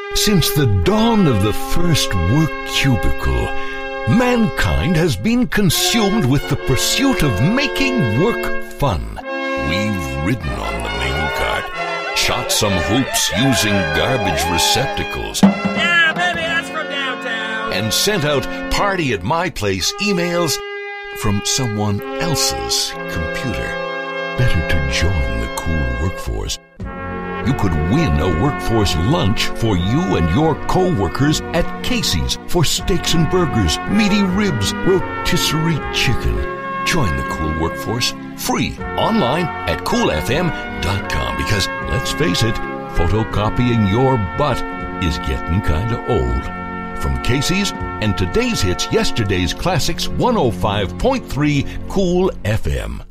Since the dawn of the first work cubicle, mankind has been consumed with the pursuit of making work fun. We've ridden on the mail cart, shot some hoops using garbage receptacles. Yeah, baby, that's from downtown. And sent out party at my place emails from someone else's computer. Better to join the cool workforce. You could win a workforce lunch for you and your co-workers at Casey's for steaks and burgers, meaty ribs, rotisserie chicken. Join the cool workforce free online at coolfm.com because, let's face it, photocopying your butt is getting kind of old. From Casey's and today's hits, yesterday's classics, 105.3 Cool FM.